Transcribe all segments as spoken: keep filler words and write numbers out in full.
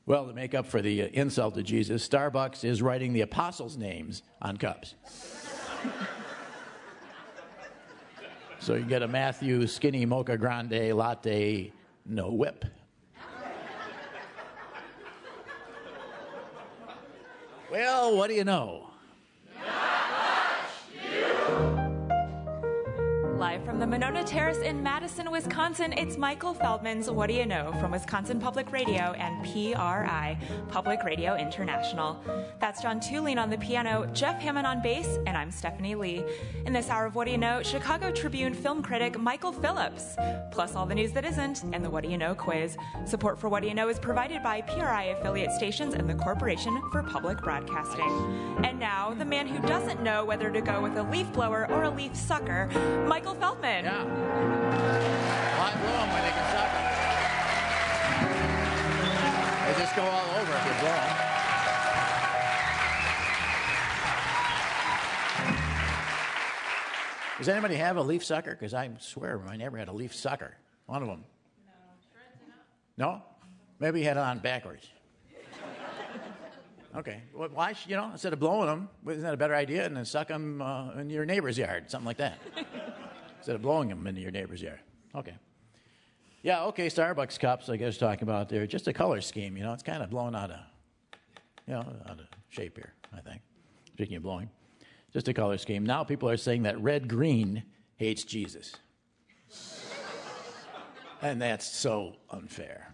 Well, to make up for the uh, insult to Jesus, Starbucks is writing the apostles' names on cups. So you get a Matthew Skinny Mocha Grande Latte, no whip. Well, what do you know? Live from the Monona Terrace in Madison, Wisconsin, it's Michael Feldman's What Do You Know from Wisconsin Public Radio and P R I, Public Radio International. That's John Tulane on the piano, Jeff Hammond on bass, and I'm Stephanie Lee. In this hour of What Do You Know, Chicago Tribune film critic Michael Phillips, plus all the news that isn't, and the What Do You Know quiz. Support for What Do You Know is provided by P R I affiliate stations and the Corporation for Public Broadcasting. And now, the man who doesn't know whether to go with a leaf blower or a leaf sucker, Michael Feldman. Yeah. Why blow them when they can suck them? They just go all over if you blow them. Does anybody have a leaf sucker? Because I swear I never had a leaf sucker. One of them. No? No? Maybe he had it on backwards. Okay. Well, why, sh- you know, instead of blowing them, isn't that a better idea? And then suck them uh, in your neighbor's yard, something like that. Instead of blowing them into your neighbor's yard. Okay. Yeah, okay, Starbucks cups, I guess, talking about there. Just a color scheme, you know. It's kind of blown out of, you know, out of shape here, I think. Speaking of blowing. Just a color scheme. Now people are saying that red-green hates Jesus. And that's so unfair.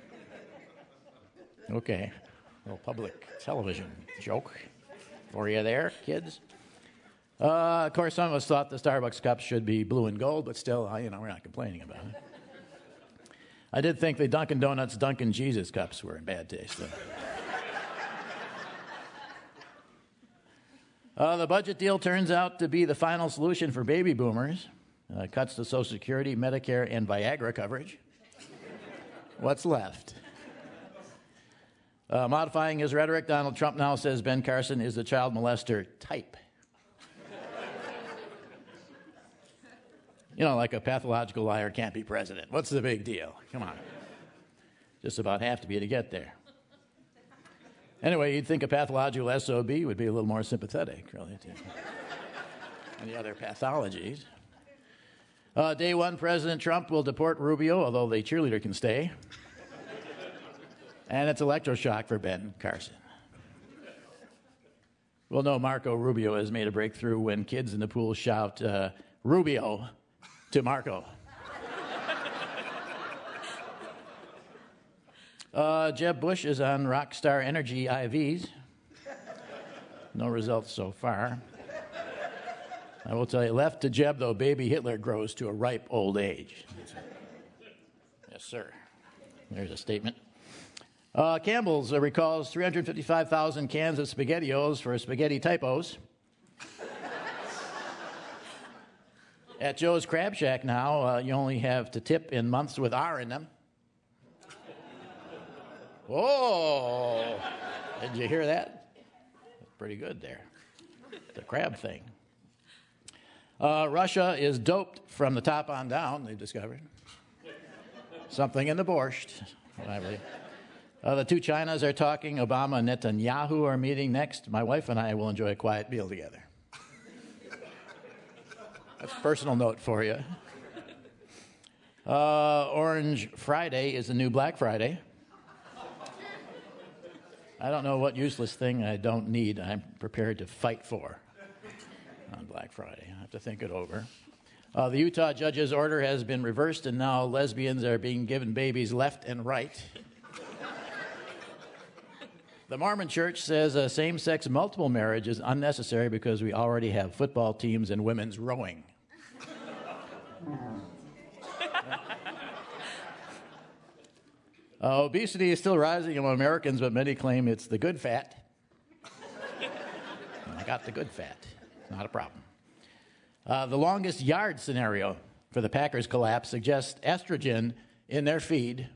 Okay. A little public television joke for you there, kids. Uh, of course, some of us thought the Starbucks cups should be blue and gold, but still, you know, we're not complaining about it. I did think the Dunkin' Donuts Dunkin' Jesus cups were in bad taste, though. uh, the budget deal turns out to be the final solution for baby boomers. Uh, cuts to Social Security, Medicare, and Viagra coverage. What's left? Uh, modifying his rhetoric, Donald Trump now says Ben Carson is the child molester type. You know, like a pathological liar can't be president. What's the big deal? Come on. Just about have to be to get there. Anyway, you'd think a pathological S O B would be a little more sympathetic, really, to any other pathologies. Uh, day one, President Trump will deport Rubio, although the cheerleader can stay. And it's electroshock for Ben Carson. Well, no, Marco Rubio has made a breakthrough when kids in the pool shout, uh, Rubio to Marco. uh, Jeb Bush is on Rockstar Energy I Vs. No results so far. I will tell you, left to Jeb, though, baby Hitler grows to a ripe old age. Yes, sir. There's a statement. Uh, Campbell's uh, recalls three hundred fifty-five thousand cans of SpaghettiOs for spaghetti typos. At Joe's Crab Shack now, uh, you only have to tip in months with R in them. Whoa! Did you hear that? That's pretty good there. The crab thing. Uh, Russia is doped from the top on down, they've discovered. Something in the borscht, I believe. Uh, the two Chinas are talking. Obama and Netanyahu are meeting next. My wife and I will enjoy a quiet meal together. That's a personal note for you. Uh, Orange Friday is the new Black Friday. I don't know what useless thing I don't need I'm prepared to fight for on Black Friday. I have to think it over. Uh, the Utah judge's order has been reversed, and now lesbians are being given babies left and right. The Mormon Church says uh, same-sex multiple marriage is unnecessary because we already have football teams and women's rowing. uh, obesity is still rising among Americans, but many claim it's the good fat. I got the good fat. Not a problem. Uh, the longest yard scenario for the Packers collapse suggests estrogen in their feed.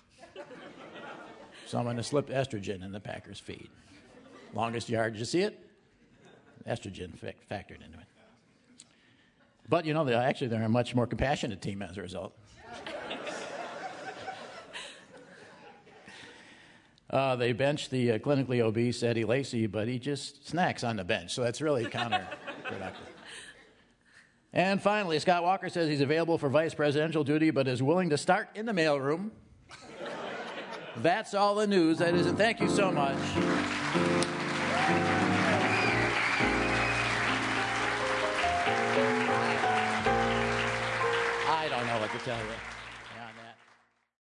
Someone has slipped estrogen in the Packers' feed. Longest yard, did you see it? Estrogen fa- factored into it. But, you know, they, actually they're a much more compassionate team as a result. Uh, they bench the uh, clinically obese Eddie Lacy, but he just snacks on the bench, so that's really counterproductive. And finally, Scott Walker says he's available for vice presidential duty, but is willing to start in the mailroom. That's all the news. That is, and thank you so much. I don't know what to tell you.